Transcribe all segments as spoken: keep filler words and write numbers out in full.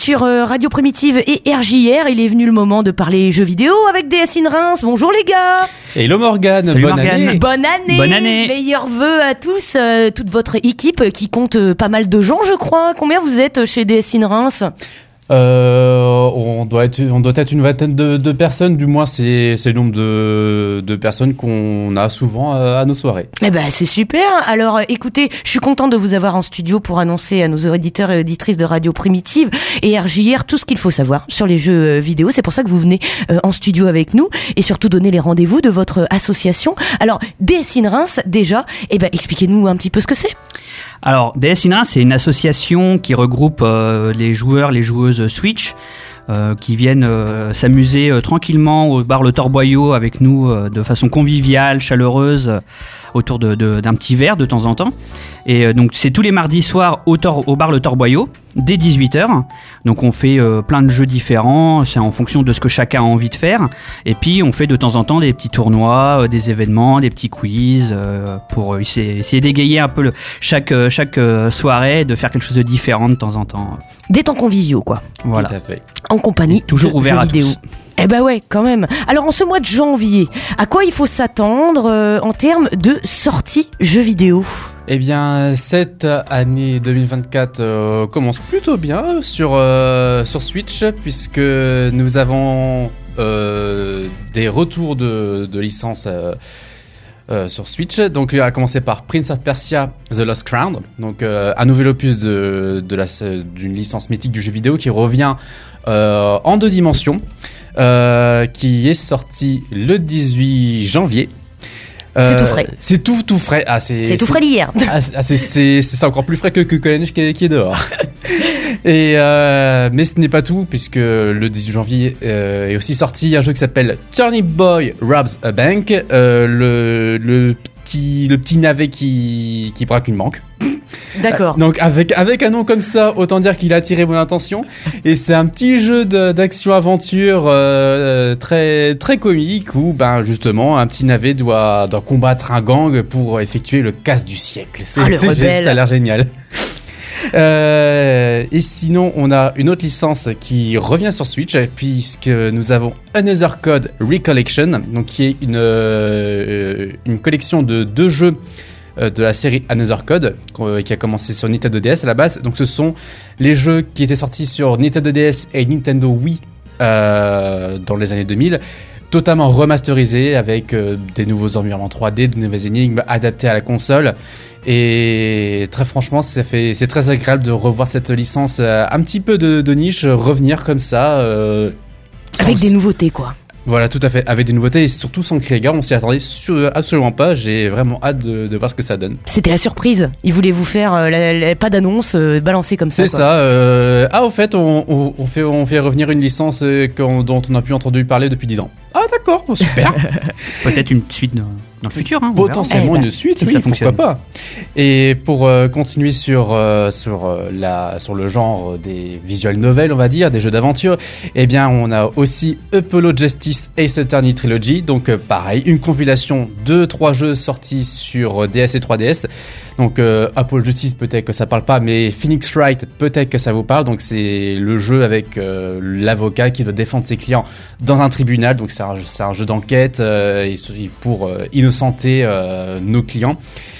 sur euh, Radio Primitive et R J R. Il est venu le moment de parler jeux vidéo avec D S in Reims. Bonjour les gars. Hello Morgane, Salut bonne Morgane. année. Bonne année. Bonne année. Meilleurs vœux à tous, euh, toute votre équipe qui compte euh, pas mal de gens, je crois. Combien vous êtes chez D S in Reims ? Euh, on doit être, on doit être une vingtaine de, de personnes, du moins c'est, c'est le nombre de, de personnes qu'on a souvent à, à nos soirées. Eh ben c'est super. Alors euh, écoutez, je suis contente de vous avoir en studio pour annoncer à nos auditeurs et auditrices de Radio Primitive et R J R tout ce qu'il faut savoir sur les jeux euh, vidéo. C'est pour ça que vous venez euh, en studio avec nous et surtout donner les rendez-vous de votre association. Alors D S in Reims déjà, eh ben expliquez-nous un petit peu ce que c'est. Alors, D S in Reims, c'est une association qui regroupe euh, les joueurs, les joueuses Switch, euh, qui viennent euh, s'amuser euh, tranquillement au bar Le Torboyau avec nous euh, de façon conviviale, chaleureuse, euh, autour de, de, d'un petit verre de temps en temps. Et euh, donc, c'est tous les mardis soirs au, tor- au bar Le Torboyau, dès dix-huit heures. Donc, on fait euh, plein de jeux différents, c'est en fonction de ce que chacun a envie de faire. Et puis, on fait de temps en temps des petits tournois, euh, des événements, des petits quiz, euh, pour euh, essayer, essayer d'égayer un peu le, chaque, euh, chaque euh, soirée, de faire quelque chose de différent de temps en temps. Des temps conviviaux quoi. Voilà. Tout à fait. En compagnie Toujours de ouvert jeux à vidéo. tous. Eh ben ouais, quand même. Alors en ce mois de janvier, à quoi il faut s'attendre euh, en termes de sorties jeux vidéo ? Eh bien, cette année deux mille vingt-quatre euh, commence plutôt bien sur, euh, sur Switch, puisque nous avons euh, des retours de, de licences euh, euh, sur Switch. Donc, à commencer par Prince of Persia The Lost Crown, donc euh, un nouvel opus de, de la, d'une licence mythique du jeu vidéo qui revient euh, en deux dimensions, euh, qui est sorti le dix-huit janvier. C'est Euh, tout frais. C'est tout, tout frais. Ah, c'est, C'est tout frais d'hier. Ah, c'est, c'est, c'est, c'est encore plus frais que, que, que la neige qui est, qui est dehors. Et euh, mais ce n'est pas tout, puisque le dix-huit janvier euh, est aussi sorti un jeu qui s'appelle Turnip Boy Robs a Bank, euh, le, le petit, le petit navet qui, qui braque une banque. D'accord. Donc avec avec un nom comme ça, autant dire qu'il a attiré mon attention. Et c'est un petit jeu de, d'action-aventure euh, très très comique où ben justement un petit navet doit doit combattre un gang pour effectuer le casse du siècle. C'est, Ah, le c'est- rebelle. ça a l'air génial. Euh, et sinon, on a une autre licence qui revient sur Switch, puisque nous avons Another Code Recollection, donc qui est une euh, une collection de deux jeux euh, de la série Another Code, euh, qui a commencé sur Nintendo D S à la base. Donc, ce sont les jeux qui étaient sortis sur Nintendo D S et Nintendo Wii euh, dans les années deux mille. Totalement remasterisé avec euh, des nouveaux environnements trois D, de nouvelles énigmes adaptées à la console. Et très franchement, ça fait, c'est très agréable de revoir cette licence euh, un petit peu de, de niche revenir comme ça. Euh, Avec sans- des nouveautés quoi. Voilà, tout à fait. Avec des nouveautés et surtout sans crier gare, on s'y attendait sur- absolument pas. J'ai vraiment hâte de, de voir ce que ça donne. C'était la surprise. Ils voulaient vous faire euh, la- la- pas d'annonce, euh, balancer comme ça. C'est quoi. ça. Euh... Ah, au fait, on, on, on fait, on fait revenir une licence euh, qu'on- dont on n'a plus entendu parler depuis dix ans. Ah, d'accord, bon, super. Peut-être une suite dans, dans le futur. Hein, on verra. Potentiellement Eh ben, une suite, si oui, ça pourquoi fonctionne. pas. Et pour euh, continuer sur euh, sur euh, la sur le genre des visual novels, on va dire, des jeux d'aventure, eh bien, on a aussi Apollo Justice Ace Attorney Trilogy, donc euh, pareil, une compilation de trois jeux sortis sur euh, D S et trois D S. Donc euh, Apollo Justice, peut-être que ça parle pas, mais Phoenix Wright, peut-être que ça vous parle. Donc c'est le jeu avec euh, l'avocat qui doit défendre ses clients dans un tribunal. Donc c'est un, c'est un jeu d'enquête euh, et, et pour euh, innocenter euh, nos clients.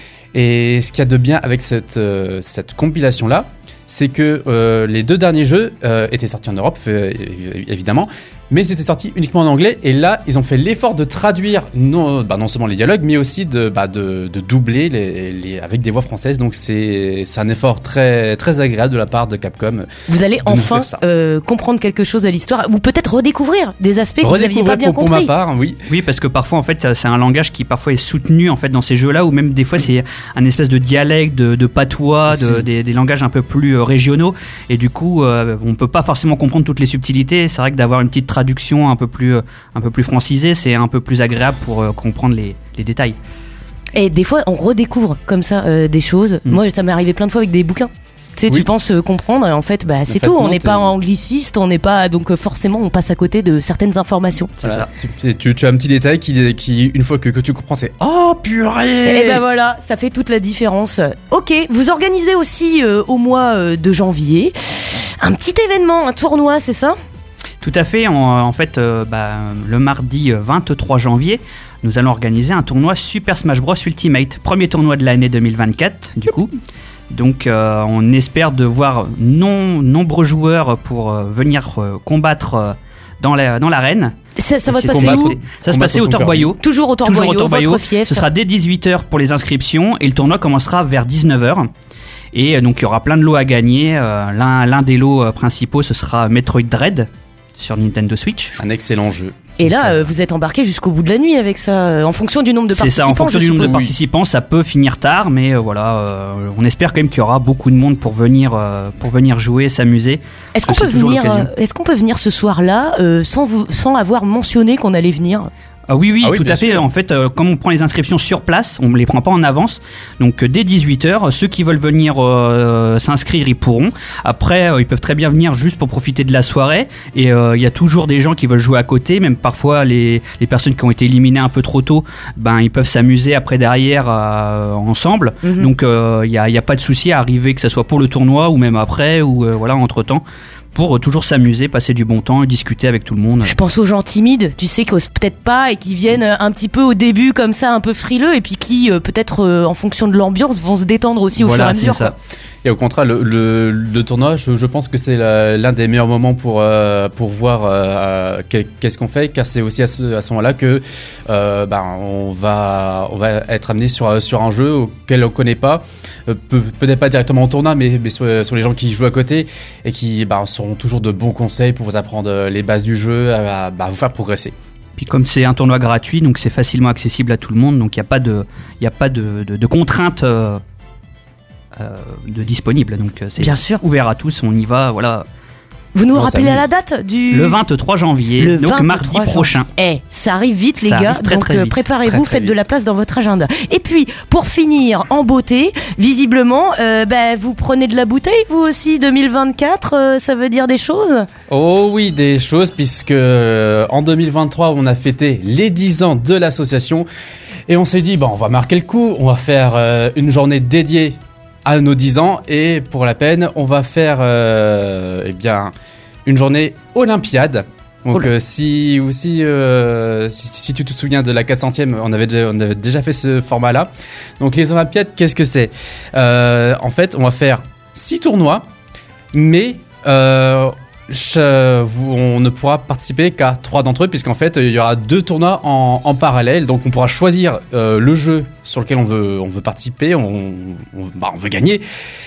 Et ce qu'il y a de bien avec cette, euh, cette compilation-là, c'est que euh, les deux derniers jeux euh, étaient sortis en Europe, euh, évidemment, mais ils étaient sortis uniquement en anglais. Et là, ils ont fait l'effort de traduire non, bah, non seulement les dialogues, mais aussi de, bah, de, de doubler les, les, avec des voix françaises. Donc c'est, c'est un effort très, très agréable de la part de Capcom. Vous allez nous enfin faire ça. euh, comprendre quelque chose à l'histoire, ou peut-être redécouvrir des aspects que vous n'aviez Redécouvrir pas bien pour, pour compris. ma part, oui. Oui, parce que parfois, en fait, c'est un langage qui parfois est soutenu en fait dans ces jeux-là, ou même des fois c'est un espèce de dialecte, de, de patois, de, Si. des, des langages un peu plus euh, régionaux, et du coup, euh, on peut pas forcément comprendre toutes les subtilités. C'est vrai que d'avoir une petite traduction un peu plus, euh, un peu plus francisée, c'est un peu plus agréable pour euh, comprendre les, les détails. Et des fois, on redécouvre comme ça euh, des choses. Mm. Moi, ça m'est arrivé plein de fois avec des bouquins. Tu sais, Oui. tu penses euh, comprendre, et en fait, bah, c'est fait, tout. On non, n'est t'es- pas angliciste, on n'est pas. Donc, euh, forcément, on passe à côté de certaines informations. C'est Voilà. ça. Tu, tu, tu as un petit détail qui, qui une fois que, que tu comprends, c'est oh purée. Et ben voilà, ça fait toute la différence. Ok, vous organisez aussi euh, au mois euh, de janvier un petit événement, un tournoi, c'est ça ? Tout à fait. En, en fait, euh, bah, le mardi vingt-trois janvier, nous allons organiser un tournoi Super Smash Bros Ultimate. Premier tournoi de l'année deux mille vingt-quatre, du coup. Donc, euh, on espère de voir non, nombreux joueurs pour euh, venir euh, combattre euh, dans, la, dans l'arène. Ça, ça va se passer où ? Ça va se passer au Torboyau. Toujours au Torboyau, Toujours au Torboyau. Votre fief. Ce sera dès dix-huit heures pour les inscriptions et le tournoi commencera vers dix-neuf heures. Et euh, donc, il y aura plein de lots à gagner. Euh, l'un, l'un des lots euh, principaux, ce sera Metroid Dread sur Nintendo Switch. Un excellent jeu. Et là, euh, vous êtes embarqué jusqu'au bout de la nuit avec ça, euh, en fonction du nombre de c'est participants. C'est ça, en fonction du nombre de oui. participants, ça peut finir tard, mais euh, voilà, euh, on espère quand même qu'il y aura beaucoup de monde pour venir, euh, pour venir jouer, s'amuser. Est-ce qu'on peut venir, euh, est-ce qu'on peut venir ce soir-là euh, sans vous, sans avoir mentionné qu'on allait venir ? Ah oui, oui, ah oui, tout à fait. sûr. En fait, euh, comme on prend les inscriptions sur place, on ne les prend pas en avance. Donc, euh, dès dix-huit heures, ceux qui veulent venir euh, s'inscrire, ils pourront. Après, euh, ils peuvent très bien venir juste pour profiter de la soirée. Et il euh, y a toujours des gens qui veulent jouer à côté. Même parfois, les, les personnes qui ont été éliminées un peu trop tôt, ben, ils peuvent s'amuser après derrière euh, ensemble. Mm-hmm. Donc, il euh, n'y a, y a pas de souci à arriver, que ce soit pour le tournoi ou même après ou euh, voilà, entre-temps. Pour toujours s'amuser, passer du bon temps et discuter avec tout le monde. Je pense aux gens timides, tu sais, qui osent peut-être pas et qui viennent un petit peu au début comme ça, un peu frileux, et puis qui, euh, peut-être euh, en fonction de l'ambiance, vont se détendre aussi au voilà, fur et à mesure. Ça. Et au contraire, le, le, le tournoi, je, je pense que c'est la, l'un des meilleurs moments pour euh, pour voir euh, qu'est-ce qu'on fait, car c'est aussi à ce, à ce moment-là que euh, ben on va on va être amené sur sur un jeu auquel on connaît pas, euh, peut, peut-être pas directement au tournoi, mais mais sur, sur les gens qui jouent à côté et qui ben seront toujours de bons conseils pour vous apprendre les bases du jeu, à, à, à vous faire progresser. Puis comme c'est un tournoi gratuit, donc c'est facilement accessible à tout le monde, donc il y a pas de il y a pas de de, de contraintes. Euh, Euh, de disponible, donc c'est bien sûr ouvert à tous, on y va, voilà. Vous nous rappelez la date du... Le vingt-trois janvier, le donc vingt-trois mardi prochain. Eh, ça arrive vite les ça gars, très, donc très vite. préparez-vous, très, très faites vite. de la place dans votre agenda. Et puis, pour finir en beauté, visiblement, euh, bah, vous prenez de la bouteille, vous aussi, deux mille vingt-quatre, euh, ça veut dire des choses ? Oh oui, des choses, puisque euh, en deux mille vingt-trois, on a fêté les dix ans de l'association, et on s'est dit, bon, on va marquer le coup, on va faire euh, une journée dédiée à nos dix ans, et pour la peine, on va faire euh, eh bien une journée olympiade. Donc euh, si aussi euh, si, si tu te souviens de la quatre centième, on avait déjà, on avait déjà fait ce format-là. Donc les olympiades, qu'est-ce que c'est ? euh, En fait, on va faire six tournois, mais euh, Je, vous, on ne pourra participer qu'à trois d'entre eux, puisqu'en fait il y aura deux tournois en, en parallèle, donc on pourra choisir euh, le jeu sur lequel on veut, on veut participer, on, on, bah, on veut gagner,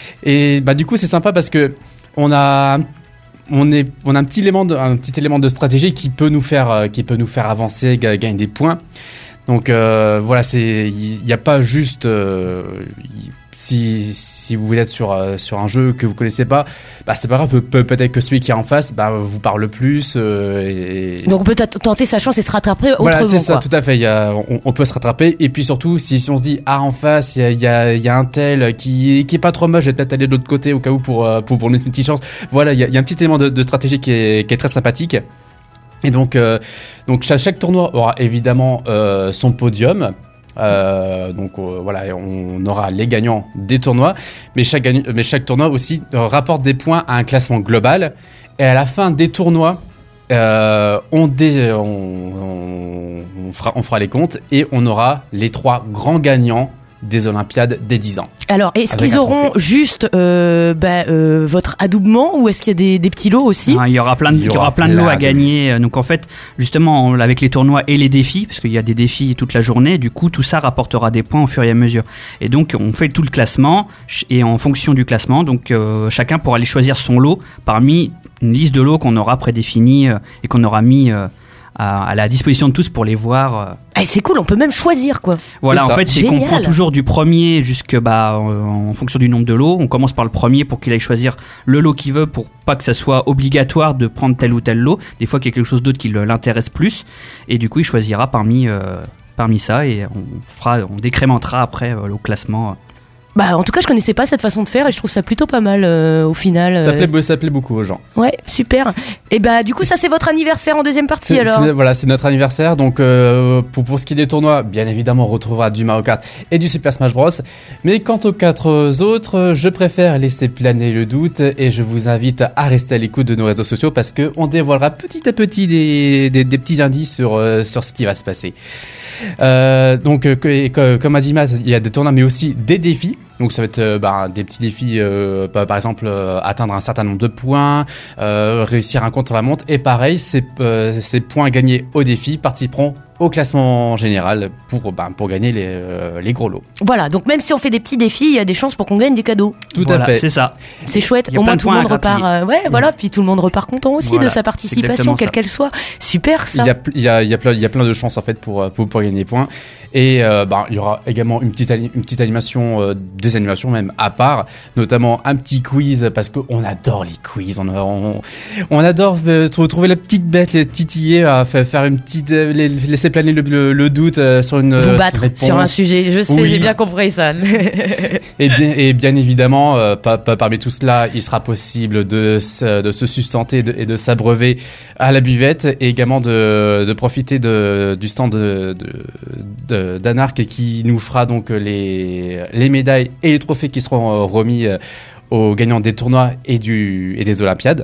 et bah du coup c'est sympa parce que on a, on est, on a un petit élément de, un petit élément de stratégie qui peut nous faire, qui peut nous faire avancer, gagner des points. Donc euh, voilà, c'est, il n'y a pas juste euh, y, Si, si vous êtes sur, euh, sur un jeu que vous connaissez pas, bah c'est pas grave, peut, peut, peut-être que celui qui est en face bah, vous parle plus. Euh, et... Donc on peut t- tenter sa chance et se rattraper autrement. Voilà, c'est ça, quoi. tout à fait. Il y a, on, on peut se rattraper. Et puis surtout, si, si on se dit, ah, en face, il y a, il y a, il y a un tel qui, qui est pas trop moche, je vais peut-être aller de l'autre côté au cas où pour, pour, pour donner une petite chance. Voilà, il y a, il y a un petit élément de, de stratégie qui est, qui est très sympathique. Et donc, euh, donc chaque, chaque tournoi aura évidemment euh, son podium. Euh, donc euh, voilà, on aura les gagnants des tournois, mais chaque, gagn- mais chaque tournoi aussi euh, rapporte des points à un classement global. Et à la fin des tournois, euh, on, dé- on, on, on, fera, on fera les comptes et on aura les trois grands gagnants des Olympiades des dix ans. Alors, est-ce Avec qu'ils un auront trophée. juste euh, bah, euh, votre adoubement ou est-ce qu'il y a des, des petits lots aussi ? Ah, il y aura plein de, il y aura plein de lots à de... gagner. Donc en fait, justement, avec les tournois et les défis, parce qu'il y a des défis toute la journée, du coup, tout ça rapportera des points au fur et à mesure. Et donc, on fait tout le classement et en fonction du classement, donc euh, chacun pourra aller choisir son lot parmi une liste de lots qu'on aura prédéfinie euh, et qu'on aura mis euh, à, à la disposition de tous pour les voir. Euh, Eh, c'est cool, on peut même choisir quoi. Voilà, C'est en ça. fait, c'est Génial. qu'on prend toujours du premier jusque bah euh, en fonction du nombre de lots. On commence par le premier pour qu'il aille choisir le lot qu'il veut, pour pas que ça soit obligatoire de prendre tel ou tel lot. Des fois, qu'il y a quelque chose d'autre qui le- l'intéresse plus, et du coup, il choisira parmi euh, parmi ça et on fera, on décrémentera après euh, le classement. Bah, en tout cas, je connaissais pas cette façon de faire et je trouve ça plutôt pas mal euh, au final. Euh... Ça plaît, ça plaît beaucoup aux gens. Ouais, super. Et bah, du coup, ça c'est votre anniversaire en deuxième partie c'est, alors. C'est, voilà, c'est notre anniversaire. Donc, euh, pour pour ce qui est des tournois, bien évidemment, on retrouvera du Mario Kart et du Super Smash Bros. Mais quant aux quatre autres, je préfère laisser planer le doute et je vous invite à rester à l'écoute de nos réseaux sociaux parce que on dévoilera petit à petit des des, des petits indices sur euh, sur ce qui va se passer. Euh, donc, euh, que, comme a dit Matt, il y a des tournois, mais aussi des défis. Donc, ça va être euh, bah, des petits défis, euh, par, par exemple, euh, atteindre un certain nombre de points, euh, réussir un contre-la-montre. Et pareil, ces, euh, ces points gagnés au défi participeront au classement général pour bah, pour gagner les euh, les gros lots. Voilà, donc même si on fait des petits défis, il y a des chances pour qu'on gagne des cadeaux. Tout voilà, à fait. C'est ça. C'est chouette. Au moins tout le monde repart. Euh, ouais, ouais, voilà. Puis tout le monde repart content aussi voilà, de sa participation, quelle qu'elle soit. Super ça. Il y a il y a il y a plein il y a plein de chances en fait pour pour pour gagner des points. Et euh, bah il y aura également une petite une petite animation, euh, des animations même à part, notamment un petit quiz parce qu'on adore les quiz. On on, on adore euh, trouver la petite bête, les titiller, à faire une petite euh, les, laisser planer le, le, le doute euh, sur une vous battre réponse. Sur un sujet. Je sais, oui. J'ai bien compris ça. et, bien, et bien évidemment, euh, pas, pas, parmi tout cela, il sera possible de se, de se sustenter et de, et de s'abreuver à la buvette et également de, de profiter de, du stand de, de, de, d'Anark qui nous fera donc les, les médailles et les trophées qui seront remis aux gagnants des tournois et, du, et des Olympiades.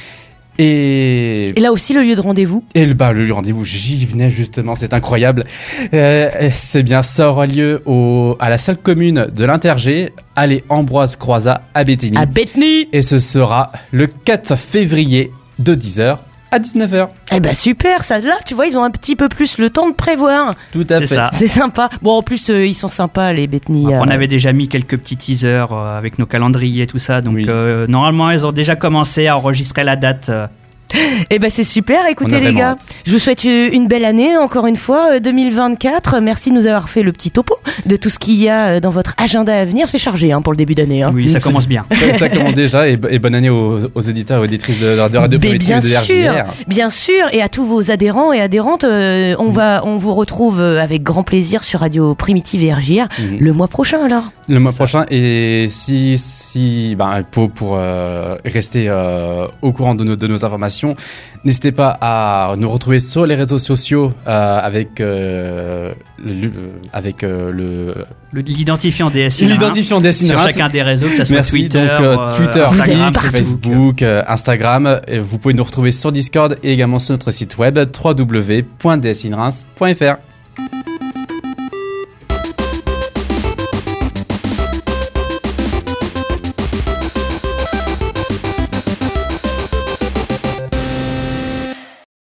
Et... et là aussi le lieu de rendez-vous. Et le, bah, le lieu de rendez-vous, j'y venais justement, c'est incroyable. Euh, c'est bien, ça aura lieu au, à la salle commune de l'Intergé, allée Ambroise Croizat à Bétheny. À Bétheny. Et ce sera le quatre février de dix heures à dix-neuf heures. Eh ben super, ça là, tu vois, ils ont un petit peu plus le temps de prévoir. Tout à c'est fait. Ça. C'est sympa. Bon, en plus, euh, ils sont sympas, les Bétheny. Euh... On avait déjà mis quelques petits teasers euh, avec nos calendriers et tout ça. Donc, oui. euh, normalement, ils ont déjà commencé à enregistrer la date. Euh... Eh ben c'est super, écoutez les gars, hâte. Je vous souhaite une belle année encore une fois, deux mille vingt-quatre, merci de nous avoir fait le petit topo de tout ce qu'il y a dans votre agenda à venir, c'est chargé hein, pour le début d'année. Hein. Oui, ça commence bien. Ça commence déjà et, et bonne année aux, aux auditeurs et auditrices de, de Radio Primitive et de R J R. Bien sûr, et à tous vos adhérents et adhérentes, euh, on, mmh. va, on vous retrouve avec grand plaisir sur Radio Primitive et R J R mmh. le mois prochain alors. Le mois prochain et si, si ben, pour, pour euh, rester euh, au courant de nos, de nos informations, n'hésitez pas à nous retrouver sur les réseaux sociaux euh, avec euh, le, avec euh, le, le l'identifiant D S I l'identifiant D S I sur chacun des réseaux, que ça soit Merci. Twitter, donc, euh, Twitter, Instagram, Facebook, Facebook euh, Instagram. Et vous pouvez nous retrouver sur Discord et également sur notre site web w w w point d s i n reims point f r.